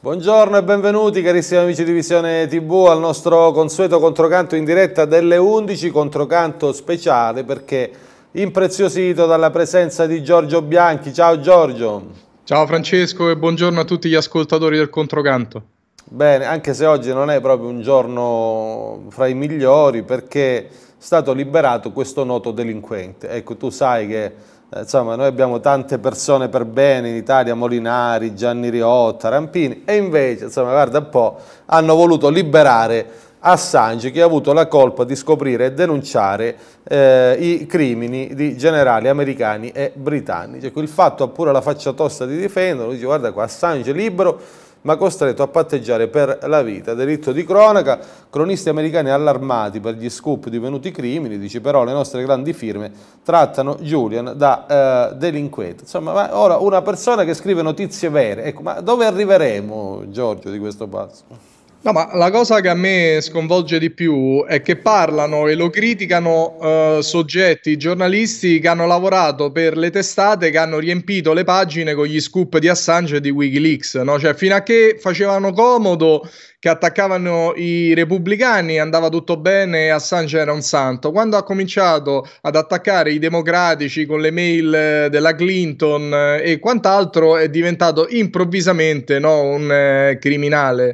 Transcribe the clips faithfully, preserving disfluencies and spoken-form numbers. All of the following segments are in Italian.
Buongiorno e benvenuti carissimi amici di Visione tivù al nostro consueto controcanto in diretta delle undici, controcanto speciale perché impreziosito dalla presenza di Giorgio Bianchi. Ciao Giorgio. Ciao Francesco e buongiorno a tutti gli ascoltatori del controcanto. Bene, anche se oggi non è proprio un giorno fra i migliori perché è stato liberato questo noto delinquente. Ecco, tu sai che eh, insomma, noi abbiamo tante persone per bene in Italia, Molinari, Gianni Riotta, Rampini, e invece, insomma, guarda un po', hanno voluto liberare Assange, che ha avuto la colpa di scoprire e denunciare eh, i crimini di generali americani e britannici. Ecco, il fatto ha pure la faccia tosta di difenderlo, dice guarda qua, Assange libero, ma costretto a patteggiare per la vita. Delitto di cronaca, cronisti americani allarmati per gli scoop divenuti crimini, dice però le nostre grandi firme trattano Julian da eh, delinquente. Insomma, ma ora una persona che scrive notizie vere, ecco, ma dove arriveremo, Giorgio, di questo passo? No, ma la cosa che a me sconvolge di più è che parlano e lo criticano eh, soggetti, giornalisti che hanno lavorato per le testate che hanno riempito le pagine con gli scoop di Assange e di Wikileaks, no? Cioè, fino a che facevano comodo, che attaccavano i repubblicani, andava tutto bene, Assange era un santo. Quando ha cominciato ad attaccare i democratici con le mail eh, della Clinton eh, e quant'altro, è diventato improvvisamente, no, un eh, criminale.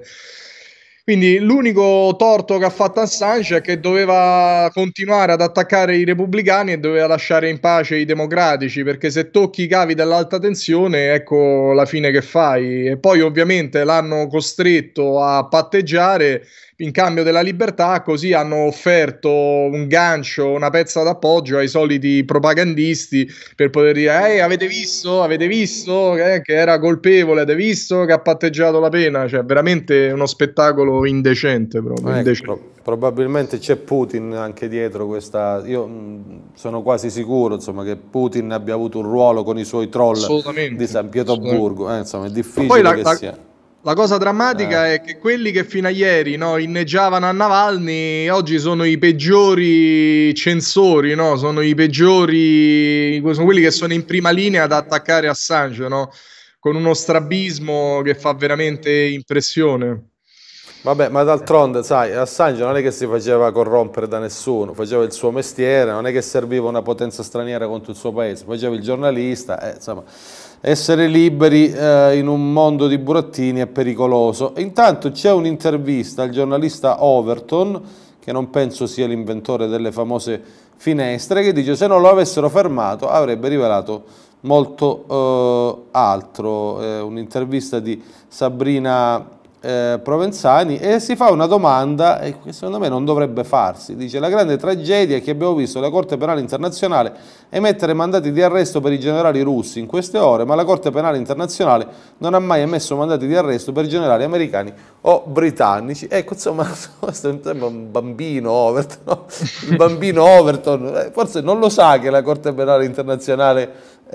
Quindi l'unico torto che ha fatto Assange è che doveva continuare ad attaccare i repubblicani e doveva lasciare in pace i democratici, perché se tocchi i cavi dell'alta tensione, ecco la fine che fai. E poi ovviamente l'hanno costretto a patteggiare in cambio della libertà, così hanno offerto un gancio, una pezza d'appoggio ai soliti propagandisti per poter dire ehi, avete visto, avete visto eh, che era colpevole, avete visto che ha patteggiato la pena. Cioè veramente uno spettacolo indecente proprio, Ecco, indecente. pro probabilmente c'è Putin anche dietro questa, io mh, sono quasi sicuro insomma, che Putin abbia avuto un ruolo con i suoi troll di San Pietroburgo, eh, insomma è difficile Poi la, che la, sia. la cosa drammatica Eh. è che quelli che fino a ieri, no, inneggiavano a Navalny oggi sono i peggiori censori, no? Sono i peggiori, sono quelli che sono in prima linea ad attaccare Assange, no? Con uno strabismo che fa veramente impressione. Vabbè, ma d'altronde, sai, Assange non è che si faceva corrompere da nessuno, faceva il suo mestiere, non è che serviva una potenza straniera contro il suo paese, faceva il giornalista, eh, insomma, essere liberi eh, in un mondo di burattini è pericoloso. Intanto c'è un'intervista al giornalista Overton, che non penso sia l'inventore delle famose finestre, che dice se non lo avessero fermato avrebbe rivelato molto eh, altro. Eh, un'intervista di Sabrina Eh, Provenzani, e si fa una domanda eh, che secondo me non dovrebbe farsi. Dice la grande tragedia è che abbiamo visto la Corte Penale Internazionale emettere mandati di arresto per i generali russi in queste ore, ma la Corte Penale Internazionale non ha mai emesso mandati di arresto per generali americani o britannici. Ecco, insomma, questo sembra un bambino Overton, no? Il bambino Overton eh, forse non lo sa che la Corte Penale Internazionale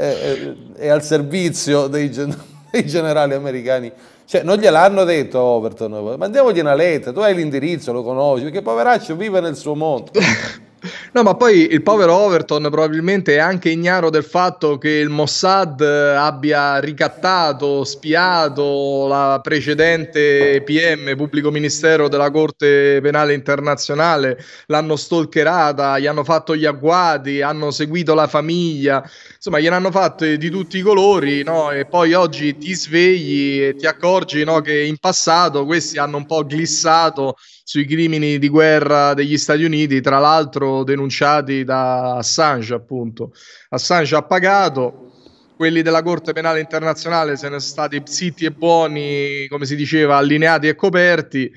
è, è al servizio dei, gen dei generali americani. Cioè, non gliel'hanno detto Overton, mandiamogli una lettera, tu hai l'indirizzo, lo conosci, perché poveraccio vive nel suo mondo. No, ma poi il povero Overton probabilmente è anche ignaro del fatto che il Mossad abbia ricattato, spiato la precedente P M, pubblico ministero della Corte Penale Internazionale, l'hanno stalkerata, gli hanno fatto gli agguati, hanno seguito la famiglia, insomma gliene hanno fatte di tutti i colori, no? E poi oggi ti svegli e ti accorgi, no, che in passato questi hanno un po' glissato sui crimini di guerra degli Stati Uniti, tra l'altro denunciati da Assange, appunto. Assange ha pagato, quelli della Corte Penale Internazionale se ne sono stati zitti e buoni, come si diceva, allineati e coperti,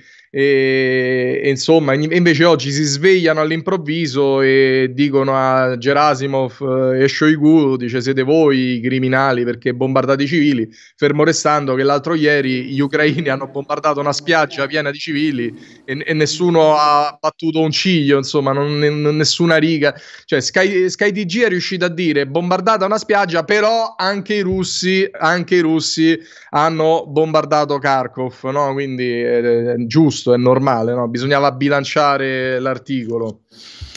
e, e insomma, invece oggi si svegliano all'improvviso e dicono a Gerasimov e Shoigu, dice siete voi i criminali perché bombardate i civili, fermo restando che l'altro ieri gli ucraini hanno bombardato una spiaggia piena di civili e, e nessuno ha battuto un ciglio, insomma, non, n- nessuna riga. Cioè Sky, Sky T G è riuscito a dire bombardata una spiaggia, però anche i russi, anche i russi hanno bombardato Kharkov, no? Quindi è, è giusto, è normale, no? Bisognava bilanciare l'articolo.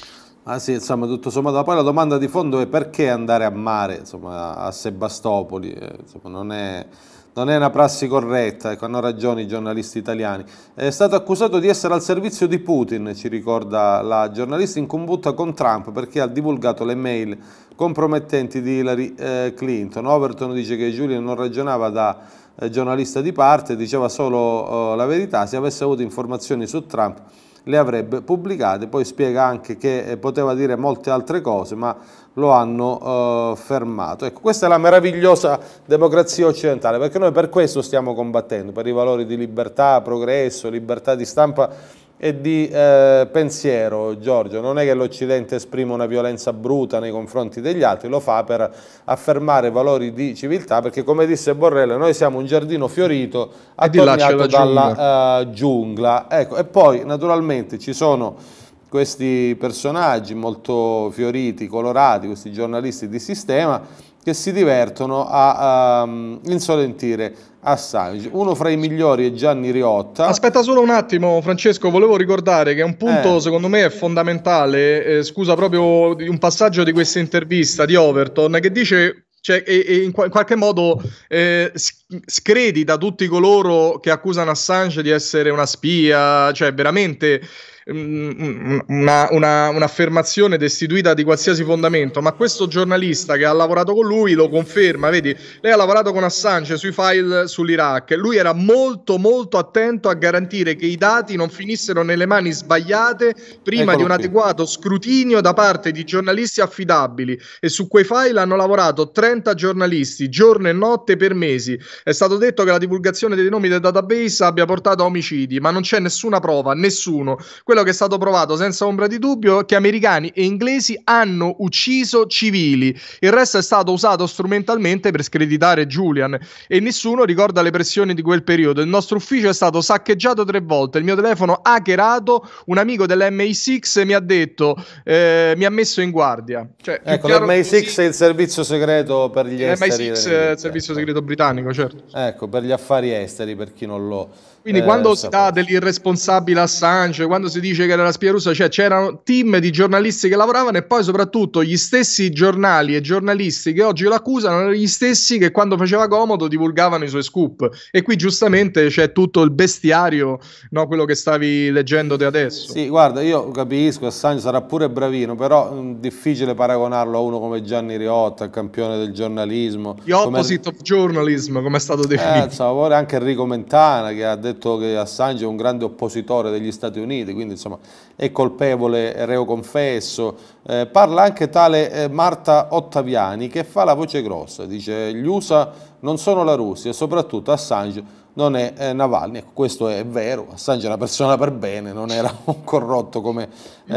Ah sì, insomma, tutto sommato, poi la domanda di fondo è perché andare a mare, insomma, a Sebastopoli, eh, insomma, non è, non è una prassi corretta, ecco, hanno ragione i giornalisti italiani. È stato accusato di essere al servizio di Putin, ci ricorda la giornalista, in combutta con Trump perché ha divulgato le mail compromettenti di Hillary eh, Clinton. Overton dice che Julian non ragionava da eh, giornalista di parte, diceva solo eh, la verità, se avesse avuto informazioni su Trump le avrebbe pubblicate. Poi spiega anche che eh, poteva dire molte altre cose, ma lo hanno eh, fermato. Ecco, questa è la meravigliosa democrazia occidentale, perché noi per questo stiamo combattendo, per i valori di libertà, progresso, libertà di stampa e di eh, pensiero. Giorgio, non è che l'Occidente esprime una violenza bruta nei confronti degli altri, lo fa per affermare valori di civiltà, perché come disse Borrell, noi siamo un giardino fiorito attorniato dalla uh, giungla. Ecco, e poi naturalmente ci sono questi personaggi molto fioriti, colorati, questi giornalisti di sistema che si divertono a um, insolentire Assange. Uno fra i migliori è Gianni Riotta. Aspetta solo un attimo, Francesco, volevo ricordare che un punto eh. secondo me è fondamentale, eh, scusa, proprio di un passaggio di questa intervista di Overton che dice, cioè, e, e in, in qualche modo eh, scredita tutti coloro che accusano Assange di essere una spia, cioè veramente una, una, un'affermazione destituita di qualsiasi fondamento, ma questo giornalista che ha lavorato con lui lo conferma. Vedi, lei ha lavorato con Assange sui file sull'Iraq, lui era molto molto attento a garantire che i dati non finissero nelle mani sbagliate prima Eccolo di un adeguato qui. scrutinio da parte di giornalisti affidabili, e su quei file hanno lavorato trenta giornalisti giorno e notte per mesi. È stato detto che la divulgazione dei nomi del database abbia portato a omicidi, ma non c'è nessuna prova, nessuno. Quello che è stato provato senza ombra di dubbio è che americani e inglesi hanno ucciso civili, il resto è stato usato strumentalmente per screditare Julian, e nessuno ricorda le pressioni di quel periodo. Il nostro ufficio è stato saccheggiato tre volte, il mio telefono hackerato, un amico dell'M I sei mi ha detto eh, mi ha messo in guardia. Cioè, ecco, l'M I sei è il servizio segreto per gli esteri. l'M I sei è il servizio segreto britannico, certo. Ecco, per gli affari esteri, per chi non lo Quindi eh, quando si dà dell'irresponsabile Assange, quando si dice che era la spia russa, cioè c'erano team di giornalisti che lavoravano, e poi soprattutto gli stessi giornali e giornalisti che oggi lo accusano erano gli stessi che quando faceva comodo divulgavano i suoi scoop. E qui giustamente c'è tutto il bestiario, no, quello che stavi leggendo te adesso. Sì, guarda, io capisco, Assange sarà pure bravino, però è difficile paragonarlo a uno come Gianni Riotta, il campione del giornalismo. The opposite of journalism, come è stato definito. Eh, insomma, anche Enrico Mentana, che ha detto che Assange è un grande oppositore degli Stati Uniti, quindi insomma è colpevole, reo confesso. Eh, parla anche tale eh, Marta Ottaviani, che fa la voce grossa, dice gli U S A non sono la Russia e soprattutto Assange non è eh, Navalny. Ecco, questo è vero, Assange è una persona per bene, non era un corrotto come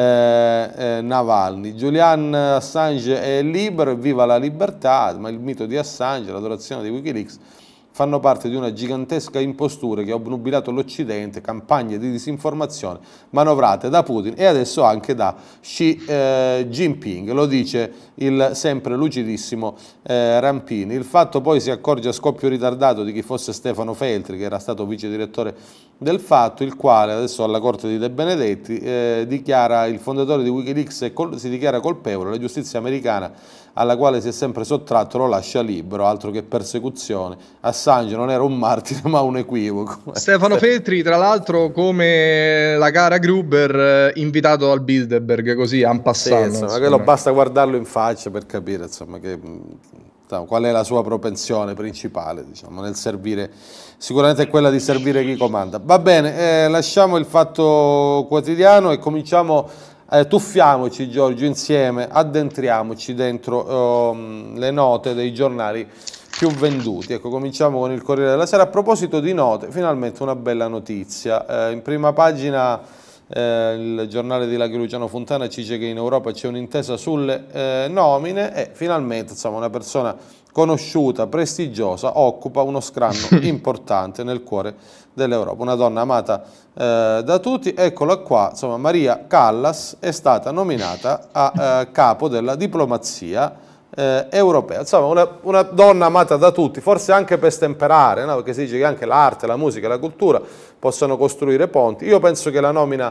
eh, eh, Navalny. Julian Assange è libero e viva la libertà, ma il mito di Assange, l'adorazione di Wikileaks fanno parte di una gigantesca impostura che ha obnubilato l'Occidente, campagne di disinformazione manovrate da Putin e adesso anche da Xi eh, Jinping. Lo dice il sempre lucidissimo eh, Rampini. Il fatto poi si accorge a scoppio ritardato di chi fosse Stefano Feltri, che era stato vice direttore del Fatto, il quale adesso alla corte di De Benedetti eh, dichiara il fondatore di Wikileaks e si dichiara colpevole. La giustizia americana, alla quale si è sempre sottratto, lo lascia libero, altro che persecuzione. Assange non era un martire ma un equivoco. Stefano Feltri, tra l'altro, come la cara Gruber, invitato al Bilderberg, così en passant. Sì, insomma, quello basta guardarlo in faccia per capire insomma, che, insomma, qual è la sua propensione principale, diciamo, nel servire. Sicuramente è quella di servire chi comanda. Va bene, eh, lasciamo il Fatto Quotidiano e cominciamo. Eh, tuffiamoci, Giorgio, insieme, addentriamoci dentro um, le note dei giornali più venduti. Ecco, cominciamo con il Corriere della Sera. A proposito di note, finalmente una bella notizia. Eh, in prima pagina eh, il giornale di Laghi Luciano Fontana ci dice che in Europa c'è un'intesa sulle eh, nomine e finalmente insomma, una persona conosciuta, prestigiosa, occupa uno scranno importante nel cuore dell'Europa, una donna amata eh, da tutti. Eccola qua, insomma, Maria Callas è stata nominata a eh, capo della diplomazia eh, europea, insomma una, una donna amata da tutti, forse anche per stemperare, no? Perché si dice che anche l'arte, la musica e la cultura possono costruire ponti. Io penso che la nomina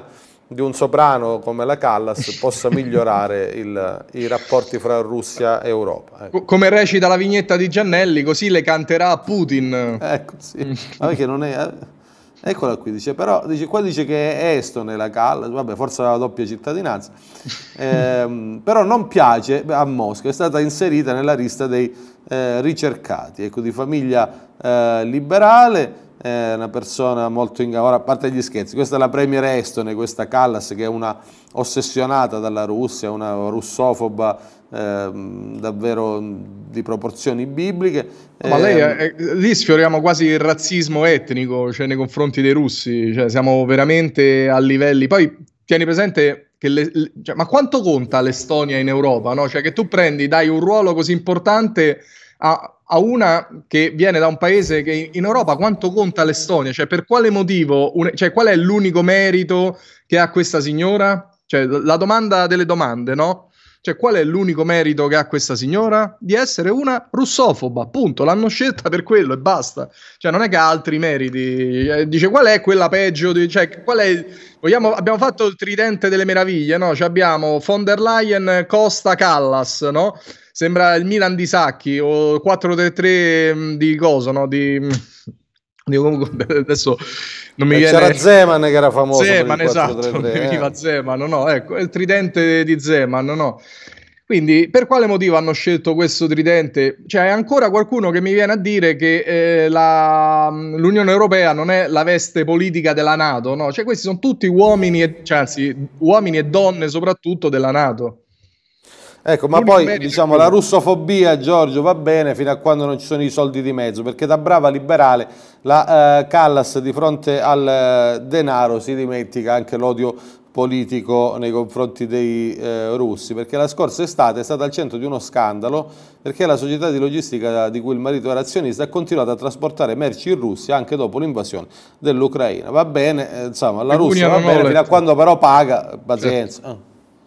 di un soprano come la Callas possa migliorare il, i rapporti fra Russia e Europa. Ecco. Come recita la vignetta di Giannelli, così le canterà Putin. Ecco, sì. Ma perché non è... Eccola qui, dice, però dice, qua dice che è estone la Callas, vabbè, forse ha la doppia cittadinanza, eh, però non piace a Mosca, è stata inserita nella lista dei eh, ricercati, ecco, di famiglia eh, liberale, eh, una persona molto in... Ora, a parte gli scherzi, questa è la premier estone, questa Callas, che è una ossessionata dalla Russia, una russofoba eh, davvero di proporzioni bibliche. Ma lei, è, è, lì sfioriamo quasi il razzismo etnico, cioè nei confronti dei russi, cioè siamo veramente a livelli... Poi tieni presente che... Le, le, cioè, ma quanto conta l'Estonia in Europa, no? Cioè che tu prendi, dai un ruolo così importante a, a una che viene da un paese che in Europa, quanto conta l'Estonia? Cioè per quale motivo, un, cioè qual è l'unico merito che ha questa signora? Cioè la domanda delle domande, no? Cioè, qual è l'unico merito che ha questa signora? Di essere una russofoba, appunto, l'hanno scelta per quello e basta. Cioè, non è che ha altri meriti. Dice, qual è quella peggio? Di... Cioè, qual è... Vogliamo... Abbiamo fatto il tridente delle meraviglie, no? Cioè, abbiamo von der Leyen, Costa, Callas, no? Sembra il Milan di Sacchi, o quattro tre tre di cosa, no? Di... Adesso non mi viene... C'era Zeman che era famoso. Zeman, esatto, veniva eh. Zeman, no, ecco, è il tridente di Zeman, no. Quindi per quale motivo hanno scelto questo tridente? Cioè è ancora qualcuno che mi viene a dire che eh, la, l'Unione Europea non è la veste politica della NATO, no? Cioè questi sono tutti uomini, e, cioè, anzi, uomini e donne soprattutto della NATO. Ecco, ma poi diciamo la russofobia, Giorgio, va bene fino a quando non ci sono i soldi di mezzo, perché da brava liberale la eh, Callas di fronte al eh, denaro si dimentica anche l'odio politico nei confronti dei eh, russi, perché la scorsa estate è stata al centro di uno scandalo perché la società di logistica di cui il marito era azionista ha continuato a trasportare merci in Russia anche dopo l'invasione dell'Ucraina. Va bene, eh, insomma, la Russia va bene fino a quando però paga, pazienza. Certo.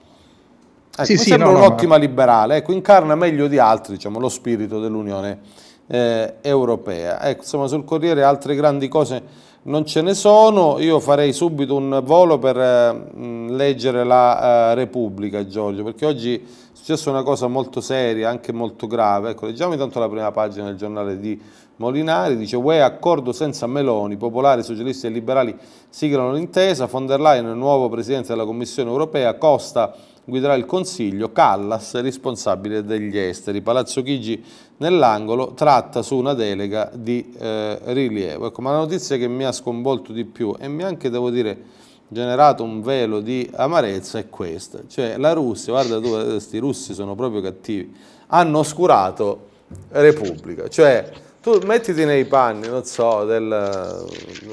Ecco, sì, mi sì, sembra no, un'ottima no. liberale, ecco, incarna meglio di altri diciamo, lo spirito dell'Unione eh, Europea. Ecco, insomma, sul Corriere altre grandi cose non ce ne sono, io farei subito un volo per eh, mh, leggere la eh, Repubblica, Giorgio, perché oggi è successa una cosa molto seria, anche molto grave. Ecco, leggiamo intanto la prima pagina del giornale di Molinari, dice U E accordo senza Meloni, popolari, socialisti e liberali siglano l'intesa, von der Leyen nuovo presidente della Commissione Europea, Costa guiderà il Consiglio, Callas responsabile degli esteri. Palazzo Chigi nell'angolo tratta su una delega di eh, rilievo. Ecco, ma la notizia che mi ha sconvolto di più e mi ha anche, devo dire, generato un velo di amarezza è questa. Cioè la Russia, guarda tu, questi russi sono proprio cattivi, hanno oscurato Repubblica. Cioè tu mettiti nei panni, non so, del,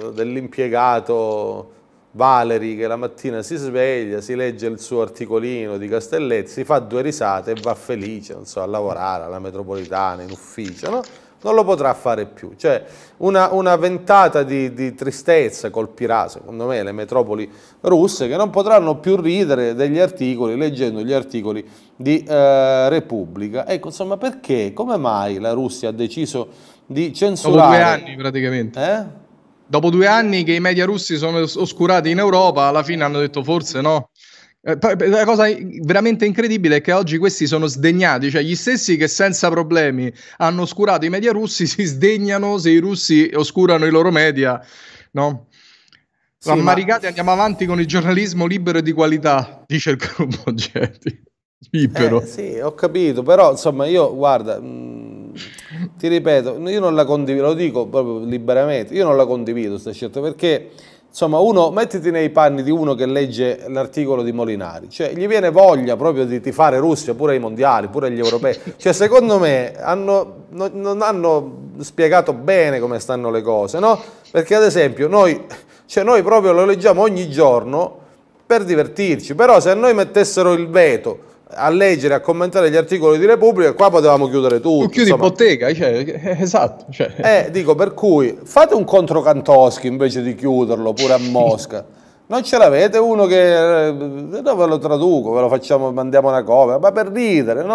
dell'impiegato Valeri che la mattina si sveglia, si legge il suo articolino di Castelletti, si fa due risate e va felice, non so, a lavorare alla metropolitana, in ufficio, no? Non lo potrà fare più. Cioè una, una ventata di, di tristezza colpirà, secondo me, le metropoli russe che non potranno più ridere degli articoli, leggendo gli articoli di eh, Repubblica. Ecco, insomma, perché? Come mai la Russia ha deciso di censurare? Dopo due anni praticamente. Eh? Dopo due anni che i media russi sono oscurati in Europa, alla fine hanno detto forse no. Eh, la cosa veramente incredibile è che oggi questi sono sdegnati, cioè gli stessi che senza problemi hanno oscurato i media russi si sdegnano se i russi oscurano i loro media, no? Sì, Ammaricati, ma... andiamo avanti con il giornalismo libero e di qualità, dice il gruppo Getty. Libero. Eh, sì, ho capito, però insomma io, guarda, mh, ti ripeto, io non la condivido, lo dico proprio liberamente, io non la condivido questa scelta, perché insomma uno, mettiti nei panni di uno che legge l'articolo di Molinari, cioè gli viene voglia proprio di tifare Russia pure ai mondiali, pure agli europei, cioè secondo me hanno, no, non hanno spiegato bene come stanno le cose, no? Perché ad esempio noi, cioè noi proprio lo leggiamo ogni giorno per divertirci, però se a noi mettessero il veto a leggere, a commentare gli articoli di Repubblica, qua potevamo chiudere tutto. Tu chiudi insomma. Bottega, cioè, esatto. Cioè. Eh, dico, per cui fate un contro Kantoschi invece di chiuderlo pure a Mosca. Non ce l'avete uno che, no, ve lo traduco, ve lo facciamo, mandiamo una copia, ma per ridere, no?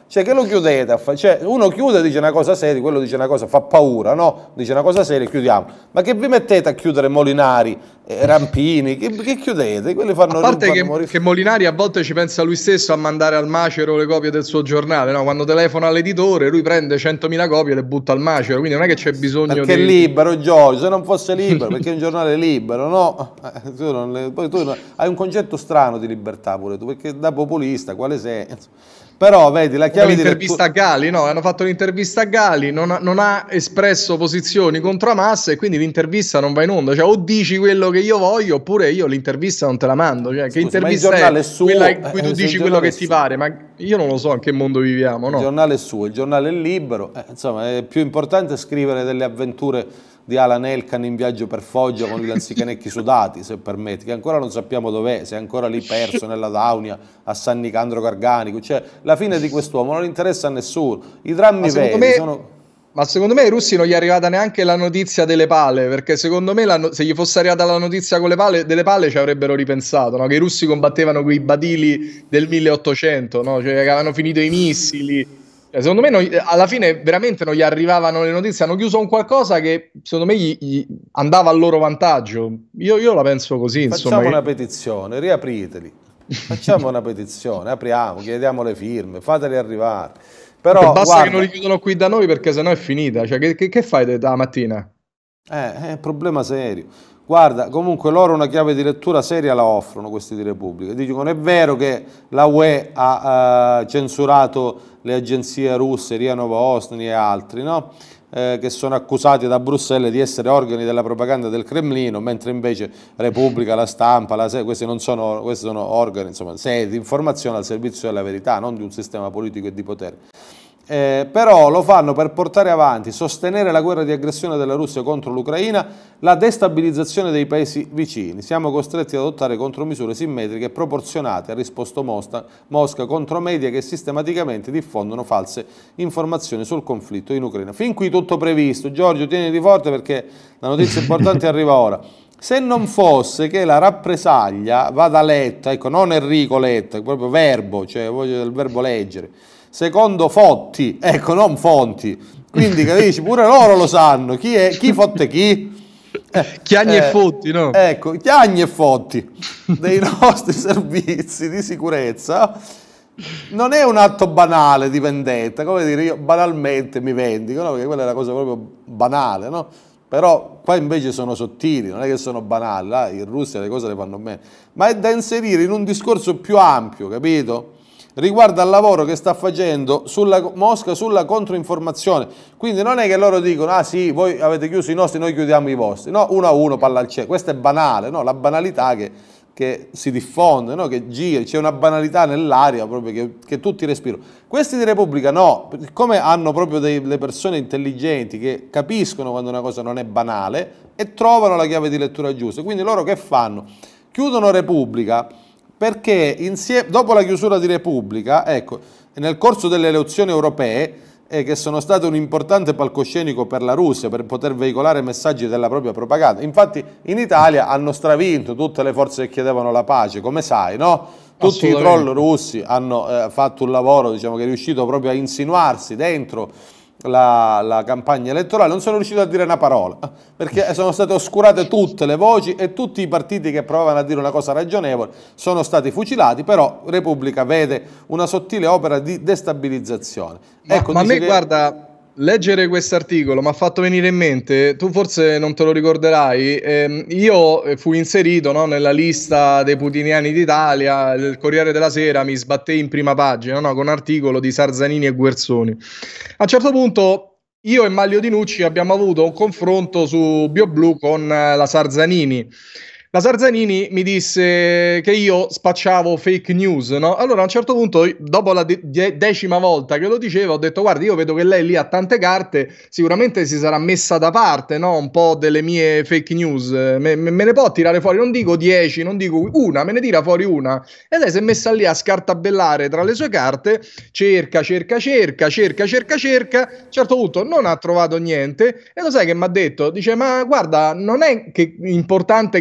Cioè che lo chiudete? A fa- cioè, uno chiude e dice una cosa seria, quello dice una cosa, fa paura, no? Dice una cosa seria e chiudiamo. Ma che vi mettete a chiudere Molinari, eh, Rampini? Che, che chiudete? Quelli fanno, A parte fanno che, morire. che Molinari a volte ci pensa lui stesso a mandare al macero le copie del suo giornale, no? Quando telefona all'editore lui prende centomila copie e le butta al macero, quindi non è che c'è bisogno Perché di... è libero, Giorgio, se non fosse libero, perché è un giornale libero, no? Eh, tu non le- poi tu non- hai un concetto strano di libertà pure tu, perché da populista, quale sei? Però vedi, la chiave di L'intervista lettura... a Gali, no? Hanno fatto l'intervista a Gali, non ha, non ha espresso posizioni contro Hamas e quindi l'intervista non va in onda. Cioè, o dici quello che io voglio, oppure io l'intervista non te la mando. Cioè, che Scusa, ma il intervista giornale è è suo, quella in cui tu eh, se il dici quello giornale che è ti suo. pare? Ma io non lo so in che mondo viviamo, Il no? giornale è suo, il giornale è libero, eh, insomma è più importante scrivere delle avventure di Alan Elkan in viaggio per Foggia con i lanzichenecchi sudati, se permetti, che ancora non sappiamo dov'è, se è ancora lì perso nella Daunia a San Nicandro Garganico, cioè la fine di quest'uomo non interessa a nessuno, i drammi Ma secondo veri me... sono... Ma secondo me ai russi non gli è arrivata neanche la notizia delle pale, perché secondo me la no- se gli fosse arrivata la notizia con le pale, delle pale ci avrebbero ripensato, no? Che i russi combattevano quei badili del milleottocento, no? Cioè che avevano finito i missili. Cioè, secondo me non- alla fine veramente non gli arrivavano le notizie, hanno chiuso un qualcosa che secondo me gli, gli andava a loro vantaggio. Io, io la penso così, insomma. Facciamo Che... una petizione, riapriteli, facciamo una petizione, apriamo, chiediamo le firme, fateli arrivare. Però, Basta guarda, che non li chiudono qui da noi perché sennò è finita. Cioè, che, che, che fai da da mattina? Eh, è un problema serio. Guarda, comunque loro una chiave di lettura seria la offrono, questi di Repubblica. Dicono è vero che la U E ha eh, censurato le agenzie russe, RIA Novosti e altri, no? Eh, che sono accusati da Bruxelles di essere organi della propaganda del Cremlino, mentre invece Repubblica, la Stampa, la Se- questi non sono, questi sono organi, insomma, sedi di informazione al servizio della verità, non di un sistema politico e di potere. Eh, però lo fanno per portare avanti, sostenere la guerra di aggressione della Russia contro l'Ucraina, la destabilizzazione dei paesi vicini. Siamo costretti ad adottare contromisure simmetriche e proporzionate, ha risposto Mosca, Mosca contro media che sistematicamente diffondono false informazioni sul conflitto in Ucraina. Fin qui tutto previsto. Giorgio, tieniti forte perché la notizia importante arriva ora. Se non fosse che la rappresaglia vada letta, ecco, non Enrico Letta, proprio verbo, cioè voglio del verbo leggere, secondo Fotti, ecco, non Fonti, quindi capisci, pure loro lo sanno, chi, è, chi fotte chi? Eh, Chiagni eh, e Fotti, no? Ecco, Chiagni e Fotti dei nostri servizi di sicurezza. Non è un atto banale di vendetta, come dire io banalmente mi vendico, no? Perché quella è una cosa proprio banale, no? Però qua invece sono sottili, non è che sono banali, là, in Russia le cose le fanno bene, ma è da inserire in un discorso più ampio, capito? Riguardo al lavoro che sta facendo sulla Mosca sulla controinformazione, quindi non è che loro dicono ah sì, voi avete chiuso i nostri, noi chiudiamo i vostri, no, uno a uno palla al cielo, questo è banale, no? La banalità che, che si diffonde, no? Che gira, c'è una banalità nell'aria proprio che, che tutti respirano. Questi di Repubblica no, come hanno proprio delle persone intelligenti che capiscono quando una cosa non è banale e trovano la chiave di lettura giusta, quindi loro che fanno? Chiudono Repubblica perché insieme, dopo la chiusura di Repubblica, ecco, nel corso delle elezioni europee, eh, che sono state un importante palcoscenico per la Russia, per poter veicolare messaggi della propria propaganda, infatti in Italia hanno stravinto tutte le forze che chiedevano la pace, come sai, no? Tutti i troll russi hanno eh, fatto un lavoro, diciamo, che è riuscito proprio a insinuarsi dentro La, la campagna elettorale, non sono riuscito a dire una parola perché sono state oscurate tutte le voci e tutti i partiti che provavano a dire una cosa ragionevole sono stati fucilati, però Repubblica vede una sottile opera di destabilizzazione. Ma, Ecco, ma a me che... guarda, leggere questo articolo mi ha fatto venire in mente, tu forse non te lo ricorderai, ehm, io fui inserito, no, nella lista dei putiniani d'Italia, il Corriere della Sera mi sbattei in prima pagina, no, con un articolo di Sarzanini e Guerzoni. A un certo punto io e Maglio Dinucci abbiamo avuto un confronto su BioBlue con eh, la Sarzanini. La Sarzanini mi disse che io spacciavo fake news, no? Allora a un certo punto, dopo la de- de- decima volta che lo diceva, ho detto guarda, io vedo che lei lì ha tante carte, sicuramente si sarà messa da parte, no? Un po' delle mie fake news, me, me, me ne può tirare fuori, non dico dieci, non dico una, me ne tira fuori una. E lei si è messa lì a scartabellare tra le sue carte, cerca, cerca, cerca, cerca, cerca, cerca, a un certo punto non ha trovato niente, e lo sai che mi ha detto? Dice, ma guarda, non è che importante che tu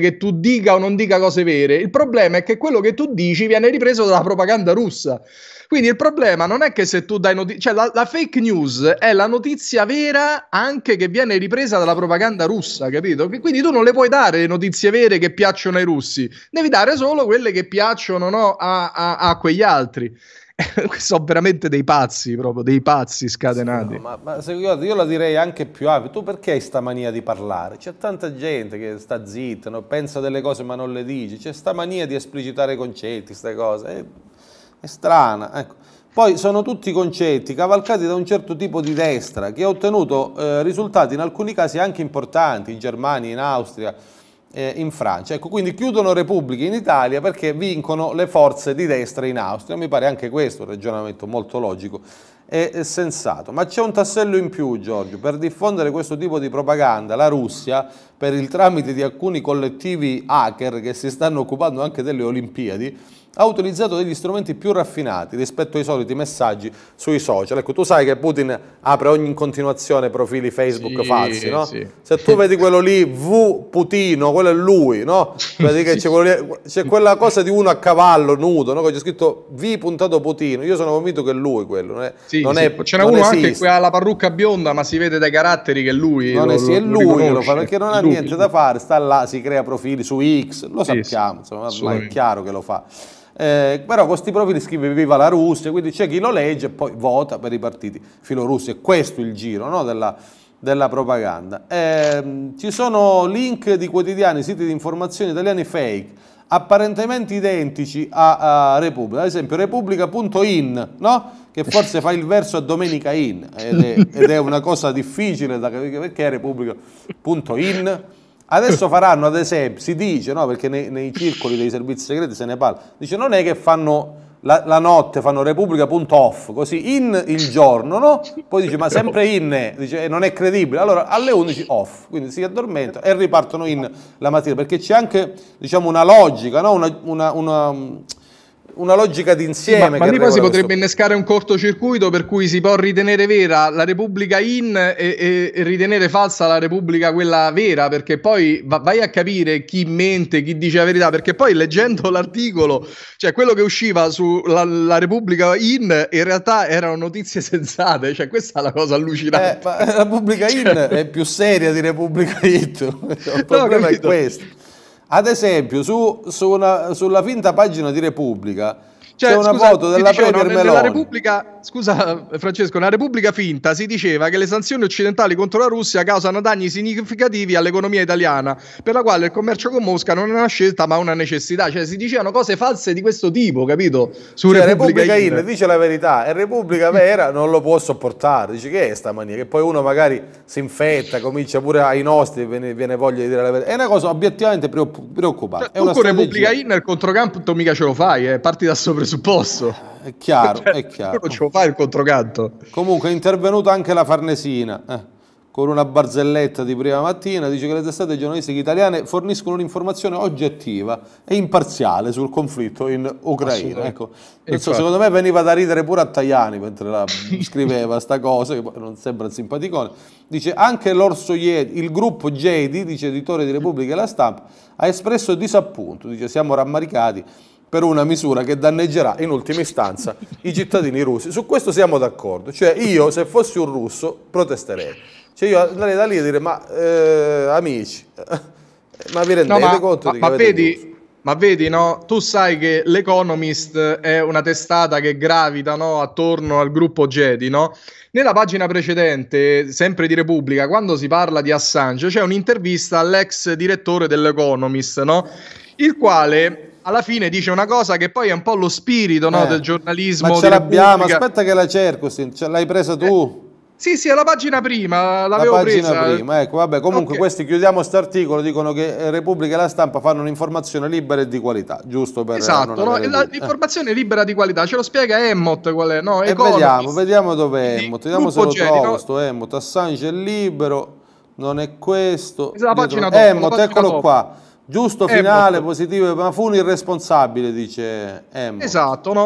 dica o non dica cose vere, il problema è che quello che tu dici viene ripreso dalla propaganda russa. Quindi il problema non è che se tu dai notizie, cioè la, la fake news è la notizia vera anche che viene ripresa dalla propaganda russa, capito? Quindi tu non le puoi dare le notizie vere che piacciono ai russi, devi dare solo quelle che piacciono, no, a, a, a quegli altri. Sono veramente dei pazzi, proprio dei pazzi scatenati. No, ma, ma se io, io la direi anche più ampia. Tu perché hai sta mania di parlare? C'è tanta gente che sta zitta, no? Pensa delle cose ma non le dice. C'è sta mania di esplicitare concetti, queste cose. È, è strana, ecco. Poi sono tutti concetti cavalcati da un certo tipo di destra che ha ottenuto eh, risultati in alcuni casi anche importanti, in Germania, in Austria, eh, in Francia. Ecco, quindi chiudono repubbliche in Italia perché vincono le forze di destra in Austria. Mi pare anche questo un ragionamento molto logico e, e sensato. Ma c'è un tassello in più, Giorgio, per diffondere questo tipo di propaganda. La Russia, per il tramite di alcuni collettivi hacker che si stanno occupando anche delle Olimpiadi, ha utilizzato degli strumenti più raffinati rispetto ai soliti messaggi sui social. Ecco, tu sai che Putin apre ogni in continuazione profili Facebook sì, falsi, no? Sì. Se tu vedi quello lì, V Putino, quello è lui, no? Vedi che c'è quella cosa di uno a cavallo, nudo, no? C'è scritto V puntato Putino. Io sono convinto che è lui quello. Non è, sì, non sì. è, Ce n'è non uno esiste. anche qui ha la parrucca bionda, ma si vede dai caratteri che è lui. Non lo, è, sì, lo, è lui lo che lo fa, perché non ha lui. niente da fare, sta là, si crea profili su X, lo sì, sappiamo, sì, insomma, ma è chiaro che lo fa. Eh, però con questi profili scrive viva la Russia, quindi c'è chi lo legge e poi vota per i partiti filorussi. È questo il giro, no, della, della propaganda. Eh, ci sono link di quotidiani, siti di informazione italiani fake, apparentemente identici a, a Repubblica, ad esempio Repubblica punto in, no? Che forse fa il verso a Domenica In, ed è, ed è una cosa difficile da capire, perché è Repubblica punto in. Adesso faranno, ad esempio, si dice, no, perché nei, nei circoli dei servizi segreti se ne parla, dice non è che fanno la, la notte, fanno Repubblica punto off, così in il giorno, no? Poi dice ma sempre in, dice non è credibile, allora alle undici off, quindi si addormenta e ripartono in la mattina, perché c'è anche, diciamo, una logica, no? una, una, una una logica d'insieme. Ma, ma lì poi si potrebbe questo... innescare un cortocircuito per cui si può ritenere vera la Repubblica in e, e, e ritenere falsa la Repubblica quella vera, perché poi va, vai a capire chi mente, chi dice la verità, perché poi leggendo l'articolo, cioè quello che usciva sulla la Repubblica in in realtà erano notizie sensate, cioè questa è la cosa allucinante. Eh, ma la Repubblica in cioè... è più seria di Repubblica It, il problema no, è questo. Ad esempio, su, su una, sulla finta pagina di Repubblica c'è cioè, una scusa, foto della Premier Meloni. Nella Repubblica, scusa Francesco, nella Repubblica finta si diceva che le sanzioni occidentali contro la Russia causano danni significativi all'economia italiana, per la quale il commercio con Mosca non è una scelta ma una necessità. Cioè si dicevano cose false di questo tipo, capito? Su cioè, Repubblica, Repubblica in dice la verità, e Repubblica vera non lo può sopportare. Dice che è sta mania, che poi uno magari si infetta, comincia pure ai nostri, viene, viene voglia di dire la verità. È una cosa obiettivamente preoccupante. Cioè, tu con Repubblica in il controcanto mica ce lo fai, eh? Parti da sopra supposto. È chiaro, cioè, è chiaro. Non ce lo fai il controcanto. Comunque è intervenuta anche la Farnesina, eh, con una barzelletta di prima mattina, dice che le testate giornalistiche italiane forniscono un'informazione oggettiva e imparziale sul conflitto in Ucraina. Ecco, so, secondo me veniva da ridere pure a Tajani mentre la scriveva sta cosa, che poi non sembra simpaticone. Dice anche l'Orso Iedi, il gruppo Jedi, dice editore di Repubblica e La Stampa, ha espresso disappunto, dice siamo rammaricati per una misura che danneggerà in ultima istanza i cittadini russi. Su questo siamo d'accordo, cioè io se fossi un russo protesterei, cioè io andrei da lì a dire ma eh, amici, ma vi rendete no, ma, conto ma, di che ma avete vedi, ma vedi, no? Tu sai che l'Economist è una testata che gravita, no, attorno al gruppo Jedi, no? Nella pagina precedente, sempre di Repubblica, quando si parla di Assange, c'è un'intervista all'ex direttore dell'Economist, no? Il quale alla fine dice una cosa che poi è un po' lo spirito, no, eh, del giornalismo. Ma ce l'abbiamo, aspetta che la cerco, ce l'hai presa tu? Eh, sì, sì, è la pagina prima, l'avevo la pagina presa. prima, ecco, vabbè, comunque okay. Questi chiudiamo questo articolo, dicono che Repubblica e La Stampa fanno un'informazione libera e di qualità, giusto per... Esatto, no? L'informazione eh. libera di qualità, ce lo spiega Emmott qual è, no? E vediamo, vediamo dov'è Emmott, vediamo se lo trovo, no? Sto Emmott, Assange è libero, non è questo... La pagina dopo, Emmott, eccolo dopo. qua. Giusto finale, Emmott. Positivo, ma fu un irresponsabile, dice Emmott. Esatto, no?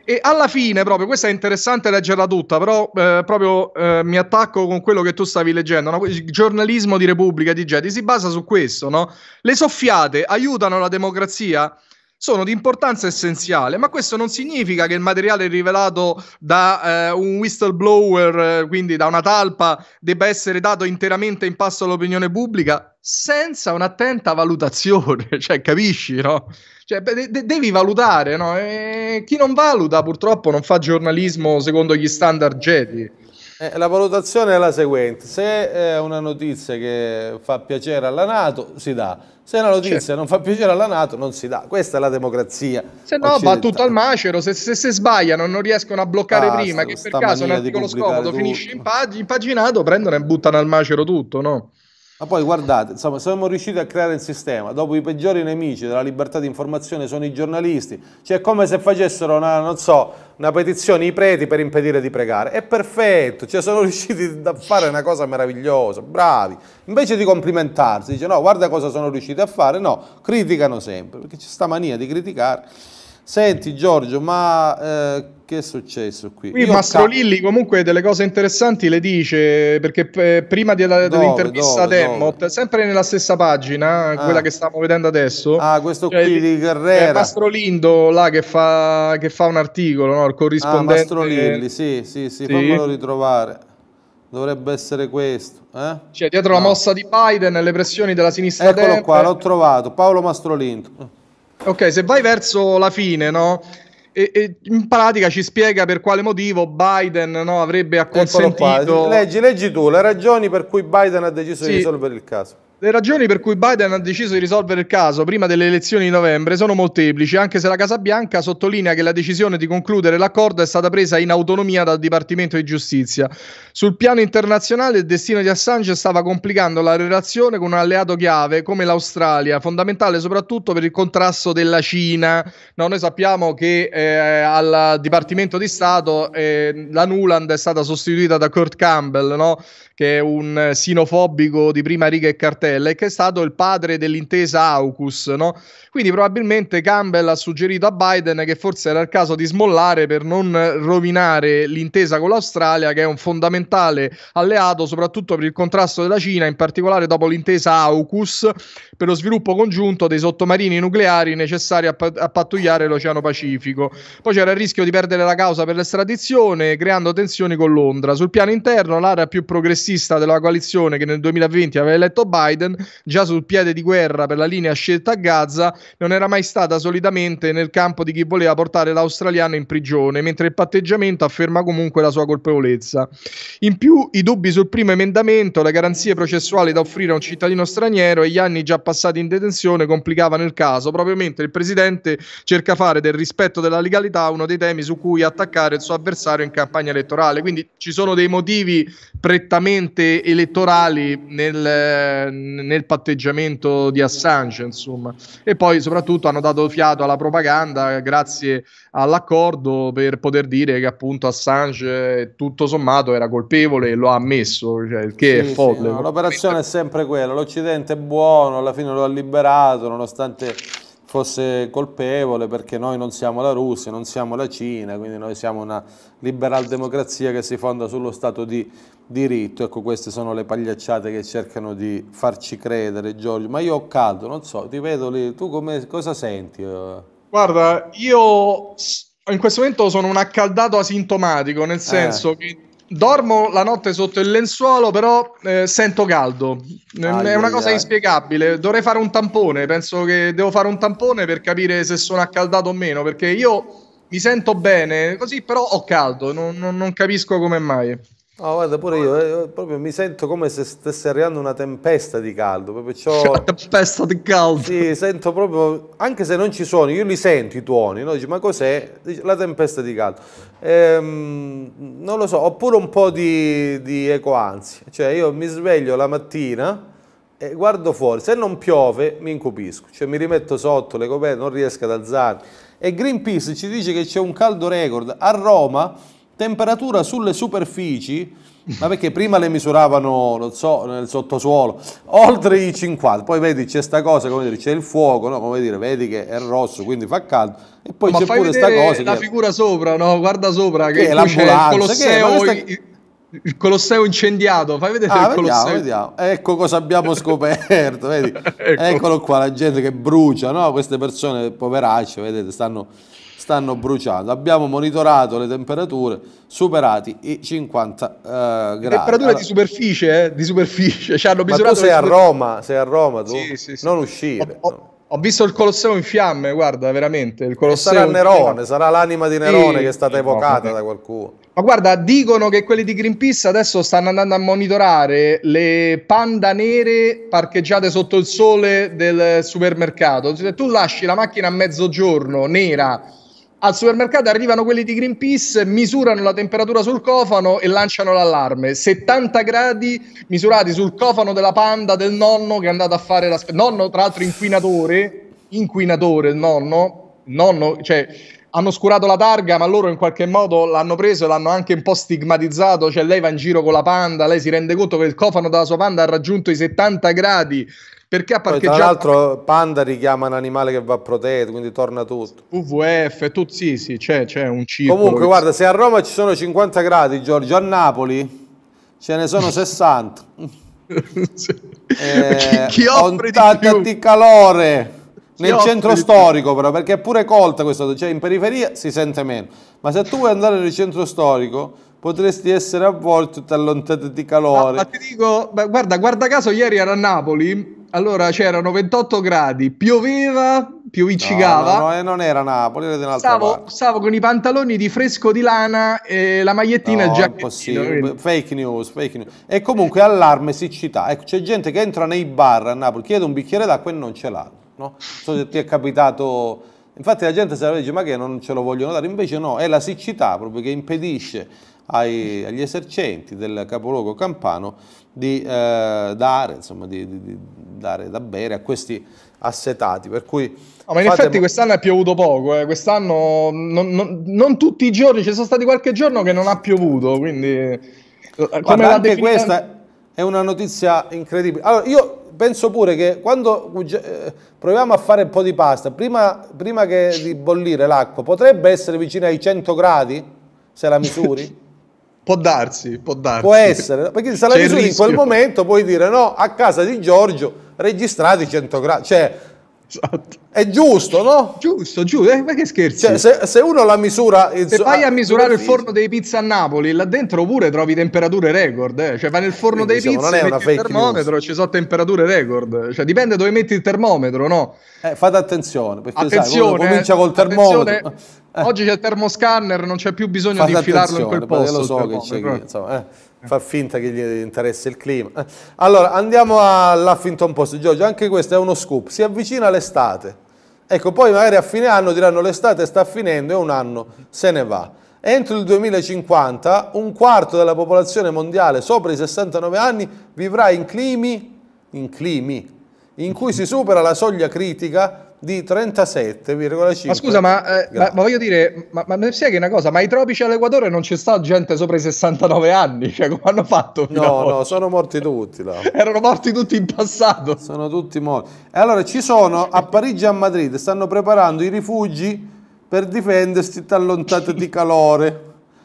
E alla fine, proprio, questa è interessante leggerla tutta, però eh, proprio eh, mi attacco con quello che tu stavi leggendo, no? Il giornalismo di Repubblica, di Getty, si basa su questo, no? Le soffiate aiutano la democrazia? Sono di importanza essenziale, ma questo non significa che il materiale rivelato da eh, un whistleblower, eh, quindi da una talpa, debba essere dato interamente in pasto all'opinione pubblica senza un'attenta valutazione, cioè capisci, no? Cioè, de- de- devi valutare, no? E chi non valuta purtroppo non fa giornalismo secondo gli standard Getty. Eh, la valutazione è la seguente: se è una notizia che fa piacere alla NATO, si dà; se una notizia certo. non fa piacere alla NATO, non si dà. Questa è la democrazia. Se no va tutto al macero, se, se, se sbagliano non riescono a bloccare Basta, prima, che per caso un articolo scomodo finisce in pag- impaginato, prendono e buttano al macero tutto, no? Ma poi guardate, insomma, siamo riusciti a creare un sistema, dopo i peggiori nemici della libertà di informazione sono i giornalisti, cioè è come se facessero una, non so, una petizione i preti per impedire di pregare. È perfetto, cioè sono riusciti a fare una cosa meravigliosa, bravi. Invece di complimentarsi, dice no, guarda cosa sono riusciti a fare, no, criticano sempre, perché c'è sta mania di criticare. Senti Giorgio, ma eh, che è successo qui? Qui Mastro Lilli comunque delle cose interessanti le dice, perché eh, prima dell'intervista a Demmot, sempre nella stessa pagina, ah. quella che stiamo vedendo adesso, ah, questo cioè, qui di Carrera, è Mastro Lindo là che fa, che fa un articolo, no? Il corrispondente. Ah, Mastro Lilli, sì, sì, sì, sì, fammelo ritrovare. Dovrebbe essere questo. Eh? Cioè, dietro no. la mossa di Biden e le pressioni della sinistra. Eccolo destra. Qua, l'ho trovato, Paolo Mastrolindo. Ok, se vai verso la fine, no? E, e in pratica ci spiega per quale motivo Biden, no, avrebbe acconsentito... Leggi, leggi tu le ragioni per cui Biden ha deciso sì. di risolvere il caso. Le ragioni per cui Biden ha deciso di risolvere il caso prima delle elezioni di novembre sono molteplici, anche se la Casa Bianca sottolinea che la decisione di concludere l'accordo è stata presa in autonomia dal Dipartimento di Giustizia. Sul piano internazionale il destino di Assange stava complicando la relazione con un alleato chiave come l'Australia, fondamentale soprattutto per il contrasto della Cina. No, noi sappiamo che eh, al Dipartimento di Stato eh, la Nuland è stata sostituita da Kurt Campbell, no? Che è un sinofobico di prima riga e cartella e che è stato il padre dell'intesa AUKUS, no? Quindi probabilmente Campbell ha suggerito a Biden che forse era il caso di smollare per non rovinare l'intesa con l'Australia, che è un fondamentale alleato soprattutto per il contrasto della Cina, in particolare dopo l'intesa AUKUS per lo sviluppo congiunto dei sottomarini nucleari necessari a, pa- a pattugliare l'Oceano Pacifico. Poi c'era il rischio di perdere la causa per l'estradizione, creando tensioni con Londra. Sul piano interno, l'area più progressista della coalizione, che nel duemilaventi aveva eletto Biden, già sul piede di guerra per la linea scelta a Gaza, non era mai stata solidamente nel campo di chi voleva portare l'australiano in prigione, mentre il patteggiamento afferma comunque la sua colpevolezza. In più, i dubbi sul primo emendamento, le garanzie processuali da offrire a un cittadino straniero e gli anni già passati in detenzione complicavano il caso, proprio mentre il presidente cerca fare del rispetto della legalità uno dei temi su cui attaccare il suo avversario in campagna elettorale. Quindi ci sono dei motivi prettamente elettorali nel, nel patteggiamento di Assange, insomma. E poi soprattutto hanno dato fiato alla propaganda grazie all'accordo per poter dire che appunto Assange tutto sommato era colpevole e lo ha ammesso, cioè, il che sì, è folle. Sì, no, l'operazione è sempre quella, l'Occidente è buono, alla fine lo ha liberato nonostante fosse colpevole, perché noi non siamo la Russia, non siamo la Cina, quindi noi siamo una liberal democrazia che si fonda sullo Stato di diritto. Ecco, queste sono le pagliacciate che cercano di farci credere, Giorgio. Ma io ho caldo, non so, ti vedo lì, tu come, cosa senti? Guarda, io in questo momento sono un accaldato asintomatico, nel senso eh. che dormo la notte sotto il lenzuolo, però eh, sento caldo. Ah, è una cosa ai. inspiegabile. Dovrei fare un tampone. Penso che devo fare un tampone per capire se sono accaldato o meno, perché io mi sento bene, così però ho caldo. Non, non, non capisco come mai. No, guarda, pure io, io proprio mi sento come se stesse arrivando una tempesta di caldo. Proprio c'ho... Una tempesta di caldo. Sì, sento proprio, anche se non ci sono, io li sento i tuoni, no? Dici, ma cos'è? La tempesta di caldo. Ehm, non lo so, ho pure un po' di, di ecoansia. Cioè io mi sveglio la mattina e guardo fuori, se non piove mi incupisco, cioè mi rimetto sotto le coperte, non riesco ad alzarmi. E Greenpeace ci dice che c'è un caldo record a Roma. temperatura sulle superfici, ma perché prima le misuravano, non so, nel sottosuolo, oltre i cinquanta, poi vedi c'è sta cosa, come dire, c'è il fuoco, no? Come dire, vedi che è rosso, quindi fa caldo, e poi Ma c'è fai pure sta vedere cosa la che... figura sopra, no? Guarda sopra, che, Che è qui c'è il l'ambulanza, che è? Ma Colosseo, questa- il, il Colosseo incendiato, fai vedere Ah, il vediamo, Colosseo. vediamo. Ecco cosa abbiamo scoperto, vedi? Ecco. Eccolo qua, la gente che brucia, no? Queste persone poveracce, vedete, stanno, stanno bruciando. Abbiamo monitorato le temperature, superati i cinquanta eh, gradi. Temperature Allora, di superficie, eh? Di superficie, ci hanno ma misurato tu sei le a super- Roma, sei a Roma tu? Sì, sì, sì. Non uscire. Ho, ho- ho visto il Colosseo in fiamme, guarda, veramente, il E Colosseo sarà in Nerone, fiamme. sarà l'anima di Nerone Sì, che è stata no, evocata vabbè. da qualcuno. Ma guarda, dicono che quelli di Greenpeace adesso stanno andando a monitorare le panda nere parcheggiate sotto il sole del supermercato. Se tu lasci la macchina a mezzogiorno nera al supermercato, arrivano quelli di Greenpeace, misurano la temperatura sul cofano e lanciano l'allarme. settanta gradi misurati sul cofano della panda del nonno che è andato a fare la spesa. Nonno, tra l'altro, inquinatore, inquinatore il nonno, il nonno, cioè hanno oscurato la targa, ma loro in qualche modo l'hanno preso e l'hanno anche un po' stigmatizzato. Cioè lei va in giro con la panda, lei si rende conto che il cofano della sua panda ha raggiunto i settanta gradi perché ha Poi tra parcheggiato l'altro Panda richiama un animale che va protetto, quindi torna tutto. W W F, tu, sì, sì, c'è, c'è un circolo. Comunque, che- guarda, se a Roma ci sono cinquanta gradi, Giorgio, a Napoli ce ne sono sessanta. Eh, chi, chi offre di ondata più? di calore nel offre centro di più? storico, però, perché è pure colta questo, cioè in periferia si sente meno, ma se tu vuoi andare nel centro storico potresti essere avvolto da ondate di Ma, calore. ma ti dico, beh, guarda, guarda caso ieri ero a Napoli, allora c'erano ventotto gradi, pioveva, No, pioviccicava. no, no, eh, non era Napoli, era di un'altra Stavo, parte. stavo con i pantaloni di fresco di lana e la magliettina e il No, è giacchettino. impossibile. quindi- Fake news, fake news. E comunque allarme siccità. Ecco, c'è gente che entra nei bar a Napoli, chiede un bicchiere d'acqua e non ce l'ha. No? Non so se ti è capitato. Infatti la gente se la dice, ma che non ce lo vogliono dare? Invece no, è la siccità proprio che impedisce ai- agli esercenti del capoluogo campano di eh, dare, insomma, di, di- di dare da bere a questi assetati. Per cui No, ma in fate- effetti quest'anno è piovuto poco, eh. Quest'anno non, non- non tutti i giorni, ci sono stati qualche giorno che non ha piovuto, quindi eh, come Guarda, l'ha anche definita- questa è una notizia incredibile. Allora, io penso pure che quando eh, proviamo a fare un po' di pasta, prima, prima che di bollire l'acqua, potrebbe essere vicino ai cento gradi, se la misuri? Può darsi, può darsi. Può essere, perché se la C'è il misuri in quel rischio. momento puoi dire no, a casa di Giorgio registrati cento gradi, cioè Esatto. è giusto, no? Giusto, giusto, eh, ma che scherzi? Cioè, se, se uno la misura in Se su- vai a misurare il superficie- forno dei pizza a Napoli, là dentro pure trovi temperature record, eh. Cioè vai nel forno Quindi, dei insomma, pizza, non è una metti il fake termometro, ci sono temperature record. Cioè dipende dove metti il termometro, no? eh, fate attenzione, perché sai, Attenzione, uno comincia eh, col termometro. attenzione, Eh. oggi c'è il termoscanner, non c'è più bisogno Fate di infilarlo in attenzione, quel perché posto. lo il so che c'è termometro. chi, insomma, eh, fa finta che gli interessi il clima. Eh, Allora, andiamo all'Huffington Post. Giorgio, anche questo è uno scoop. Si avvicina l'estate. Ecco, poi magari a fine anno diranno l'estate sta finendo e un anno se ne va. Entro il duemilacinquanta un quarto della popolazione mondiale sopra i sessantanove anni vivrà in climi, in climi in cui si supera la soglia critica di trentasette virgola cinque Ma scusa, ma, eh, ma, gradi. ma voglio dire, ma, ma mi spieghi una cosa, ma ai tropici all'Equatore non c'è sta gente sopra i sessantanove anni? Cioè, come hanno fatto? fino No, ad no, oggi? sono morti tutti là. Erano morti tutti in passato. Sono tutti morti. E allora ci sono a Parigi e a Madrid, stanno preparando i rifugi per difendersi dall'ondata di calore.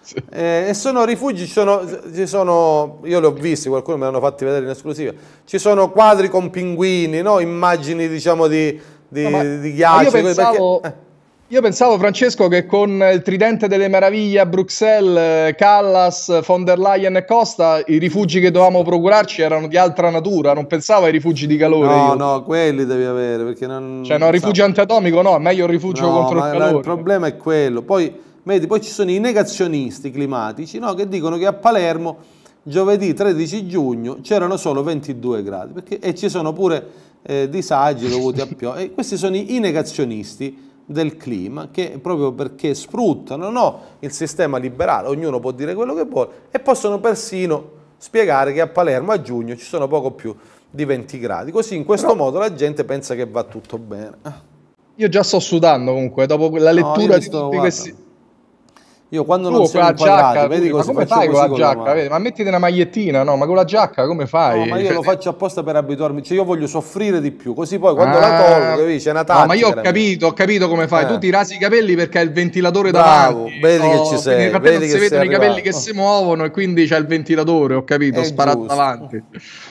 Eh, e sono rifugi, ci sono, ci sono, io li ho visti, qualcuno me li hanno fatti vedere in esclusiva. Ci sono quadri con pinguini, no? Immagini diciamo di, di, No, ma- di ma io ghiaccio. così, pensavo, perché- eh. io pensavo, Francesco, che con il tridente delle meraviglie a Bruxelles, eh, Callas, von der Leyen e Costa, i rifugi che dovevamo procurarci erano di altra natura. Non pensavo ai rifugi di calore. No, io. no, quelli devi avere perché non. Cioè, no, rifugio antiatomico no, è meglio il rifugio No, contro il ma la- calore. il problema è quello. Poi, vedi, poi ci sono i negazionisti climatici, no, che dicono che a Palermo giovedì tredici giugno c'erano solo ventidue gradi perché, e ci sono pure eh, disagi dovuti a pioggia. E questi sono i, i negazionisti del clima che proprio perché sfruttano no, il sistema liberale, ognuno può dire quello che vuole e possono persino spiegare che a Palermo a giugno ci sono poco più di venti gradi. Così in questo Però- modo la gente pensa che va tutto bene. Io già sto sudando comunque, dopo la No, io lettura mi di sto, tutti guarda, questi... Io quando Tu non con siamo la inquadrati, giacca, vedi lui, ma così, come faccio fai con così la con la giacca? mano. Vedi? Ma mettiti una magliettina, no? Ma con la giacca come No, ma fai? io Cioè, lo faccio apposta per abituarmi, cioè io voglio soffrire di più, così poi quando la tolgo, ah, capisci, è una no, ma io tattica ho la mia. capito, ho capito come fai. Tu Eh, ti rasi i capelli perché hai il ventilatore davanti, bravo, vedi che ci no? Quindi sei, a te non vedi che si sei vedono i capelli che arrivato. si muovono e quindi c'è il ventilatore, ho capito, È sparato giusto. davanti.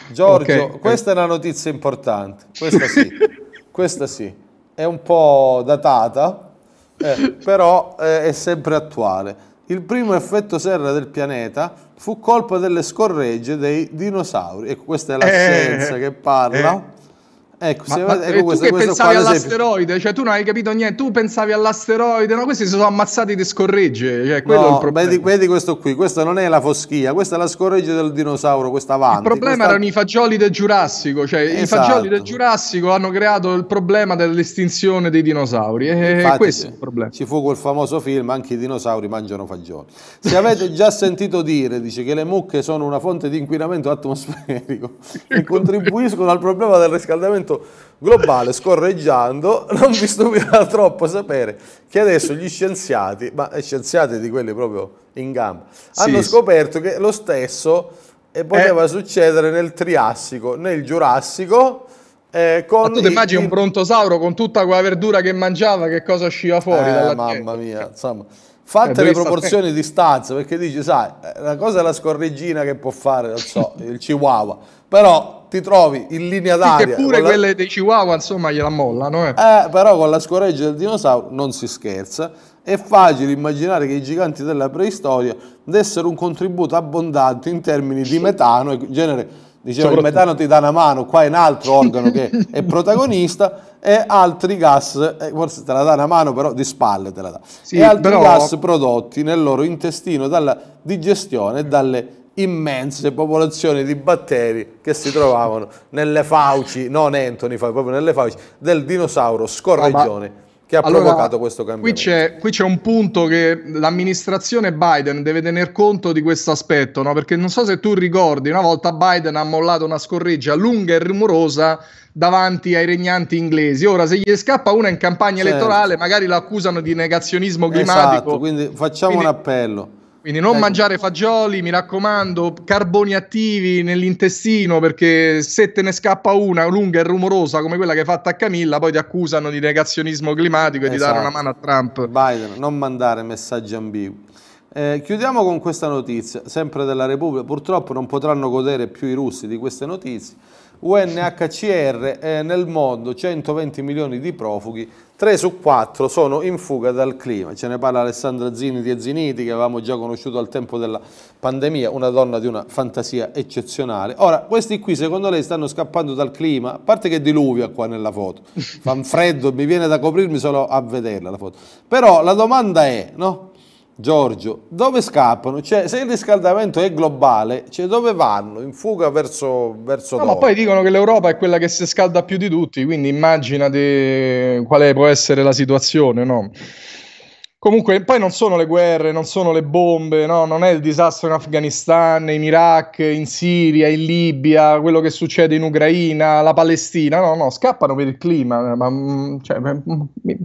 Ok, Giorgio, ok. questa è una notizia importante, questa sì, questa sì, è un po' datata, eh, però eh, è sempre attuale. Il primo effetto serra del pianeta fu colpa delle scorregge dei dinosauri. Ecco, questa è la Eh, scienza che eh. parla. Ecco, Ma, se- ma, ecco eh, tu questo, che questo qua pensavi ad esempio. all'asteroide, cioè tu non hai capito niente, tu pensavi all'asteroide, no? Questi si sono ammazzati di scorregge, cioè quello è il No, vedi, problema. vedi questo qui, questa non è la foschia, questa è la scorreggia del dinosauro, questa Il avanti, problema erano questa... i fagioli del Giurassico, cioè i fagioli del Esatto. Giurassico hanno creato il problema dell'estinzione dei dinosauri e Infatti questo è ci, il problema. ci fu quel famoso film, anche i dinosauri mangiano fagioli. Se avete già sentito dire, dice, che le mucche sono una fonte di inquinamento atmosferico e contribuiscono al problema del riscaldamento globale scorreggiando, non vi stupirà troppo sapere che adesso gli scienziati, ma scienziati di quelli proprio in gamba, hanno Sì, sì. scoperto che lo stesso eh, poteva Eh, succedere nel Triassico, nel Giurassico, eh, ma con tu ti i, immagini un i- brontosauro con tutta quella verdura che mangiava, che cosa usciva fuori Eh, dalla mamma dieta? mia, insomma, Eh, fatte le devi stare attento. proporzioni di stanza, perché dici, sai, eh, una cosa è la scorreggina che può fare, non so, il chihuahua, però ti trovi in linea Sì, che d'aria pure con la, quelle dei Chihuahua, insomma, gliela mollano, eh. eh, però con la scoreggia del dinosauro non si scherza. È facile immaginare che i giganti della preistoria dessero un contributo abbondante in termini di metano, e in genere diceva il Soprattutto. metano ti dà una mano, qua è un altro organo che è protagonista, e altri gas, eh, forse te la dà una mano però di spalle te la dà, e Sì, altri però gas prodotti nel loro intestino dalla digestione e dalle immense popolazioni di batteri che si trovavano nelle fauci, non entoni, proprio nelle fauci del dinosauro no, ma scorreggione che ha allora, provocato questo qui cambiamento. c'è, qui c'è un punto che l'amministrazione Biden deve tener conto di questo aspetto, no? Perché non so se tu ricordi, una volta Biden ha mollato una scorreggia lunga e rumorosa davanti ai regnanti inglesi. Ora, se gli scappa una in campagna Certo, elettorale, magari lo accusano di negazionismo esatto, climatico. quindi facciamo un Quindi, appello. quindi non Ecco, mangiare fagioli, mi raccomando, carboni attivi nell'intestino, perché se te ne scappa una lunga e rumorosa come quella che hai fatto a Camilla, poi ti accusano di negazionismo climatico e di dare una esatto. mano a Trump. Biden, non mandare messaggi ambigui. Eh, chiudiamo con questa notizia, sempre della Repubblica. Purtroppo non potranno godere più i russi di queste notizie. U N H C R, eh, nel mondo centoventi milioni di profughi, tre su quattro sono in fuga dal clima. Ce ne parla Alessandra Zini di Eziniti, che avevamo già conosciuto al tempo della pandemia, una donna di una fantasia eccezionale. Ora, questi qui secondo lei stanno scappando dal clima? A parte che diluvia qua nella foto, fa un freddo, mi viene da coprirmi solo a vederla la foto. Però la domanda è, no? Giorgio, dove scappano? Cioè, se il riscaldamento è globale, cioè dove vanno? In fuga verso, verso No, ma dove? poi dicono che l'Europa è quella che si scalda più di tutti, quindi immaginate quale può essere la situazione, no? Comunque, poi non sono le guerre, non sono le bombe, no? Non è il disastro in Afghanistan, in Iraq, in Siria, in Libia, quello che succede in Ucraina, la Palestina, no, no, scappano per il clima, ma mm, cioè, mm,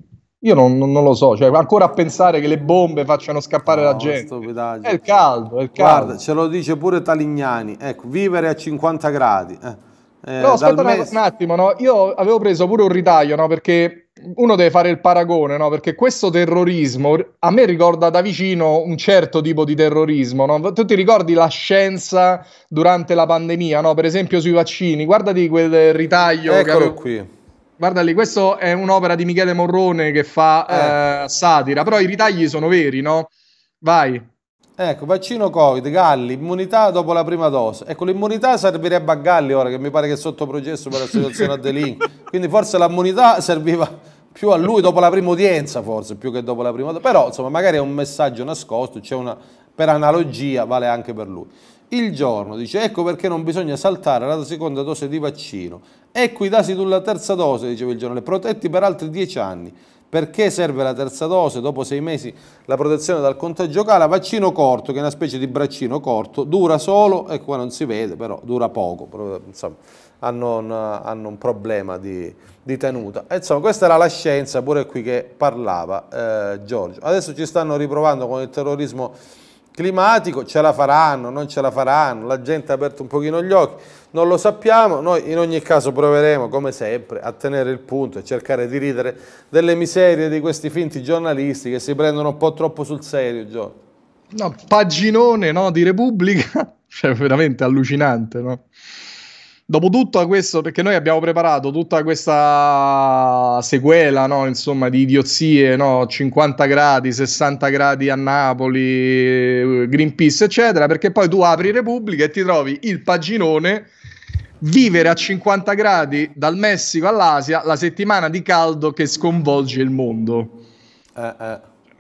io non, non- non lo so, cioè, ancora a pensare che le bombe facciano scappare la No, gente. È stupidaggine. il caldo, è il Guarda, caldo. ce lo dice pure Talignani, ecco, vivere a cinquanta gradi. eh. Però Eh, dal aspetta una- un mese... attimo, no? Io avevo preso pure un ritaglio, no? Perché uno deve fare il paragone, no? Perché questo terrorismo a me ricorda da vicino un certo tipo di terrorismo, no? Tu ti ricordi la scienza durante la pandemia, no? Per esempio sui vaccini, guardati quel ritaglio che Eccolo avevo. qui. Guarda lì, questo è un'opera di Michele Morrone che Eh. fa eh, satira, però i ritagli sono veri, no? Vai. Ecco, vaccino Covid, Galli, immunità dopo la prima dose. Ecco, l'immunità servirebbe a Galli ora, che mi pare che è sotto processo per la situazione a delinquere. Quindi forse l'immunità serviva più a lui dopo la prima udienza, forse, più che dopo la prima dose. Però, insomma, magari è un messaggio nascosto, c'è una, per analogia, vale anche per lui. Il Giorno dice, ecco perché non bisogna saltare la seconda dose di vaccino. Ecco i dati sulla terza dose, diceva il Giornale, protetti per altri dieci anni. Perché serve la terza dose? Dopo sei mesi la protezione dal contagio cala. Vaccino corto, che è una specie di braccino corto, dura solo, e qua non si vede, però dura poco. Insomma, hanno un, hanno un problema di, di tenuta. E insomma, questa era la scienza pure qui che parlava eh, Giorgio. Adesso ci stanno riprovando con il terrorismo climatico, ce la faranno, non ce la faranno, la gente ha aperto un pochino gli occhi, non lo sappiamo, noi in ogni caso proveremo come sempre a tenere il punto e cercare di ridere delle miserie di questi finti giornalisti che si prendono un po' troppo sul serio, Giorgio. No, paginone, no, di Repubblica, cioè veramente allucinante, no? Dopo tutto questo, perché noi abbiamo preparato tutta questa sequela, no, insomma, di idiozie, no, cinquanta gradi, sessanta gradi a Napoli, Greenpeace, eccetera, perché poi tu apri Repubblica e ti trovi il paginone vivere a cinquanta gradi dal Messico all'Asia, la settimana di caldo che sconvolge il mondo. Eh, eh.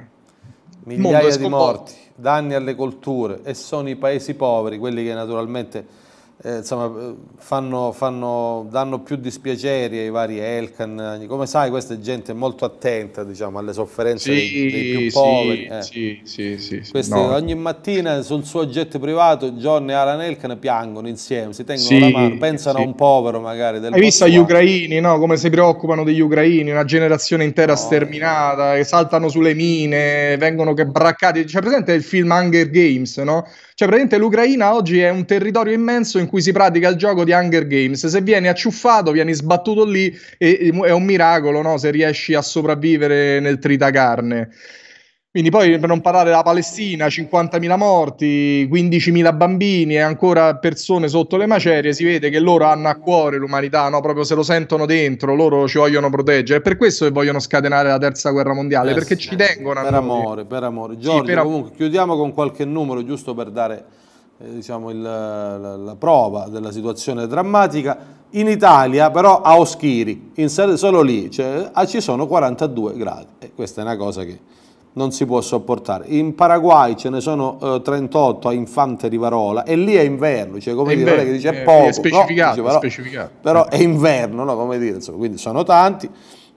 Migliaia di morti, danni alle colture, e sono i paesi poveri quelli che naturalmente Eh, insomma, fanno, fanno, danno più dispiaceri ai vari Elkan. Come sai, questa è gente molto attenta, diciamo, alle sofferenze sì, dei, dei più poveri. Sì, eh. sì, sì, sì, Questi no. ogni mattina sul suo jet privato John e Alan Elkan piangono insieme, si tengono sì, la mano, pensano sì. a un povero magari del Hai visto gli Botswana. ucraini, no? Come si preoccupano degli ucraini, una generazione intera no, sterminata, che saltano sulle mine, vengono che braccati. C'è presente il film Hunger Games, no? Cioè, praticamente l'Ucraina oggi è un territorio immenso in cui si pratica il gioco di Hunger Games. Se vieni acciuffato, vieni sbattuto lì e è un miracolo, no? Se riesci a sopravvivere nel tritacarne. Quindi poi, per non parlare della Palestina, cinquantamila morti, quindicimila bambini e ancora persone sotto le macerie, si vede che loro hanno a cuore l'umanità, no? Proprio se lo sentono dentro, loro ci vogliono proteggere. È per questo che vogliono scatenare la terza guerra mondiale, eh, perché sì, ci tengono a per noi. amore, per amore. Giorgio, sì, per am- comunque chiudiamo con qualche numero giusto per dare eh, diciamo il, la, la prova della situazione drammatica. In Italia però a Oschiri, in, solo lì, cioè, ci sono quarantadue gradi, e questa è una cosa che non si può sopportare. In Paraguay ce ne sono uh, trentotto a Infante Rivarola, e lì è inverno, cioè come è dire, inverno, non è che dice è poco, è specificato, no, dice, però, specificato. però è inverno, no? Come dire, insomma, quindi sono tanti.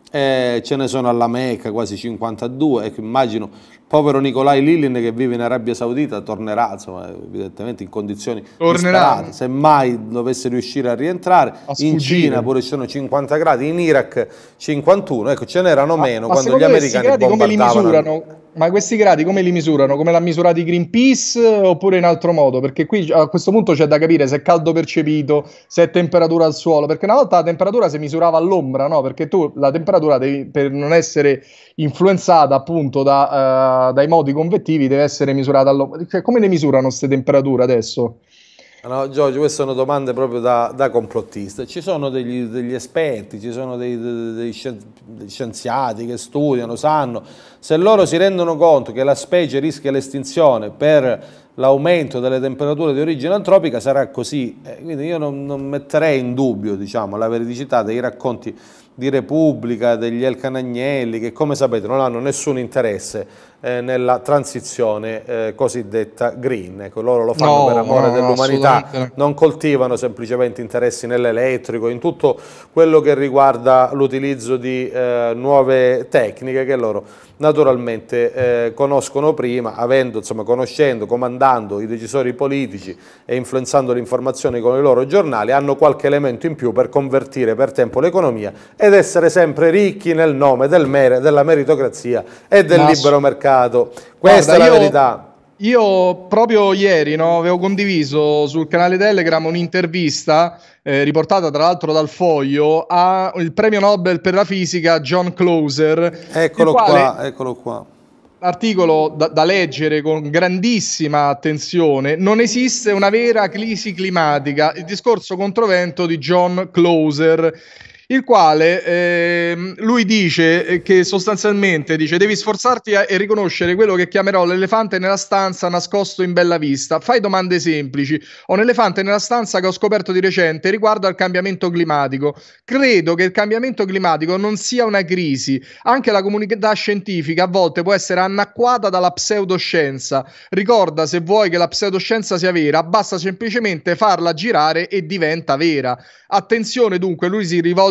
Eh, ce ne sono alla Mecca quasi cinquantadue, ecco, immagino il povero Nikolai Lilin che vive in Arabia Saudita tornerà, insomma, evidentemente in condizioni disperate, se mai dovesse riuscire a rientrare. A in Cina pure ci sono cinquanta gradi, in Iraq cinquantuno, ecco, ce n'erano meno ma, ma quando gli americani bombardavano. Ma questi gradi come li misurano? Come l'ha misurati Greenpeace oppure in altro modo? Perché qui a questo punto c'è da capire se è caldo percepito, se è temperatura al suolo, perché una volta la temperatura si misurava all'ombra, no? Perché tu la temperatura devi, per non essere influenzata appunto da, uh, dai modi convettivi deve essere misurata all'ombra. Cioè, come le misurano queste temperature adesso? No, Giorgio, queste sono domande proprio da, da complottista. Ci sono degli, degli esperti, ci sono dei, dei, dei scienziati che studiano, sanno. Se loro si rendono conto che la specie rischia l'estinzione per l'aumento delle temperature di origine antropica, sarà così. Eh, quindi io non, non metterei in dubbio, diciamo, la veridicità dei racconti di Repubblica, degli Elkan Agnelli, che come sapete non hanno nessun interesse eh, nella transizione eh, cosiddetta green. Ecco, loro lo fanno no, per amore no, dell'umanità, no, non coltivano semplicemente interessi nell'elettrico, in tutto quello che riguarda l'utilizzo di eh, nuove tecniche che loro naturalmente eh, conoscono prima, avendo, insomma, conoscendo, comandando i decisori politici e influenzando l'informazione con i loro giornali, hanno qualche elemento in più per convertire per tempo l'economia ed essere sempre ricchi nel nome del mere, della meritocrazia e del Ma libero mercato. Questa Guarda, è la io... verità. Io proprio ieri no, avevo condiviso sul canale Telegram un'intervista eh, riportata tra l'altro dal Foglio al premio Nobel per la fisica John Clauser. Eccolo qua, eccolo qua. Articolo da, da leggere con grandissima attenzione. Non esiste una vera crisi climatica. Il discorso controvento di John Clauser, il quale eh, lui dice che sostanzialmente dice devi sforzarti a, e riconoscere quello che chiamerò l'elefante nella stanza nascosto in bella vista. Fai domande semplici. Ho un elefante nella stanza che ho scoperto di recente riguardo al cambiamento climatico. Credo che il cambiamento climatico non sia una crisi. Anche la comunità scientifica a volte può essere annacquata dalla pseudoscienza. Ricorda, se vuoi che la pseudoscienza sia vera, basta semplicemente farla girare e diventa vera. Attenzione dunque, lui si rivolge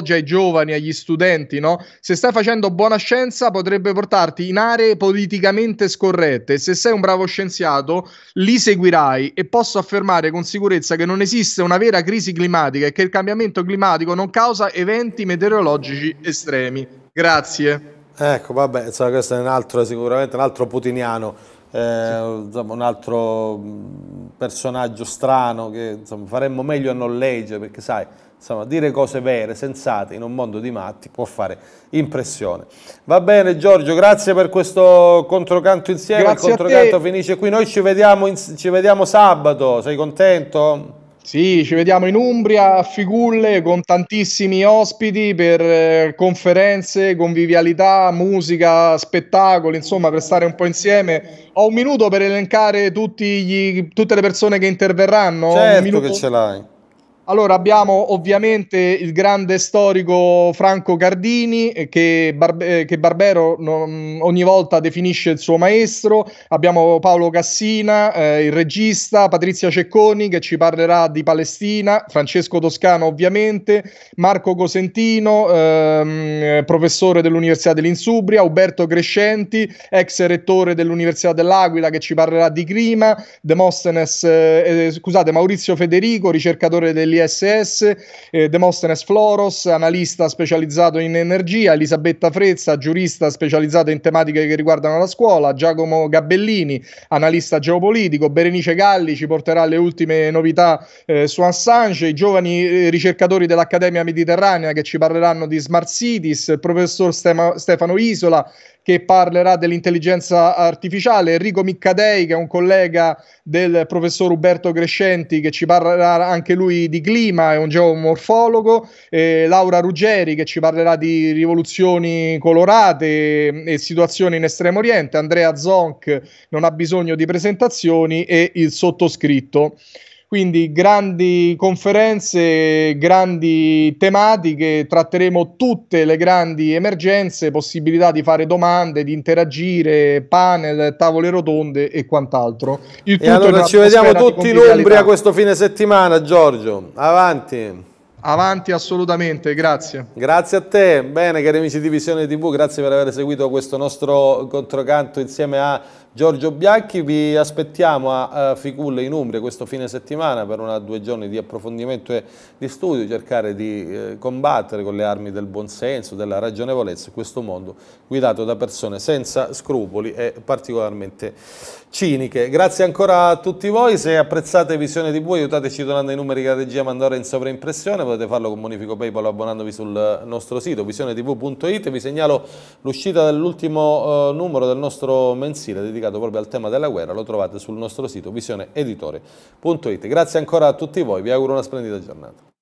oggi ai giovani, agli studenti, no? Se stai facendo buona scienza potrebbe portarti in aree politicamente scorrette. Se sei un bravo scienziato li seguirai, e posso affermare con sicurezza che non esiste una vera crisi climatica e che il cambiamento climatico non causa eventi meteorologici estremi. Grazie. Ecco, vabbè, insomma, questo è un altro, sicuramente un altro putiniano, eh, sì. Insomma, un altro personaggio strano che insomma, faremmo meglio a non leggere, perché sai, insomma, dire cose vere, sensate in un mondo di matti può fare impressione. Va bene Giorgio, grazie per questo controcanto insieme, grazie, il controcanto finisce qui, noi ci vediamo, in, ci vediamo sabato, sei contento? Sì, ci vediamo in Umbria, a Figulle, con tantissimi ospiti per eh, conferenze, convivialità, musica, spettacoli, insomma, per stare un po' insieme. Ho un minuto per elencare tutti gli, tutte le persone che interverranno? Certo un minuto... che ce l'hai. Allora, abbiamo ovviamente il grande storico Franco Cardini, che, Barbe che Barbero non, ogni volta definisce il suo maestro. Abbiamo Paolo Cassina, eh, il regista, Patrizia Cecconi che ci parlerà di Palestina, Francesco Toscano ovviamente, Marco Cosentino, ehm, professore dell'Università dell'Insubria, Uberto Crescenti, ex rettore dell'Università dell'Aquila, che ci parlerà di clima, Demosthenes, eh, scusate, Maurizio Federico, ricercatore dell'I S S, eh, Demosthenes Floros, analista specializzato in energia, Elisabetta Frezza, giurista specializzata in tematiche che riguardano la scuola, Giacomo Gabellini, analista geopolitico, Berenice Galli ci porterà le ultime novità eh, su Assange, i giovani eh, ricercatori dell'Accademia Mediterranea che ci parleranno di Smart Cities, il professor Stema Stefano Isola che parlerà dell'intelligenza artificiale, Enrico Miccadei che è un collega del professor Uberto Crescenti che ci parlerà anche lui di clima, è un geomorfologo, eh, Laura Ruggeri che ci parlerà di rivoluzioni colorate e situazioni in Estremo Oriente, Andrea Zonk non ha bisogno di presentazioni e il sottoscritto. Quindi grandi conferenze, grandi tematiche, tratteremo tutte le grandi emergenze, possibilità di fare domande, di interagire, panel, tavole rotonde e quant'altro. E allora ci vediamo tutti in Umbria questo fine settimana, Giorgio. Avanti. Avanti assolutamente, grazie. Grazie a te, bene cari amici di Visione tivù, grazie per aver seguito questo nostro controcanto insieme a Giorgio Bianchi. Vi aspettiamo a, a Ficulle in Umbria questo fine settimana per una due giorni di approfondimento e di studio, cercare di eh, combattere con le armi del buonsenso, della ragionevolezza questo mondo guidato da persone senza scrupoli e particolarmente ciniche. Grazie ancora a tutti voi, se apprezzate Visione tivù aiutateci donando i numeri che la regia manda ora in sovraimpressione, potete farlo con bonifico PayPal abbonandovi sul nostro sito visione tivù punto it. Vi segnalo l'uscita dell'ultimo uh, numero del nostro mensile dedicato proprio al tema della guerra, lo trovate sul nostro sito visione editore punto it. Grazie ancora a tutti voi, vi auguro una splendida giornata.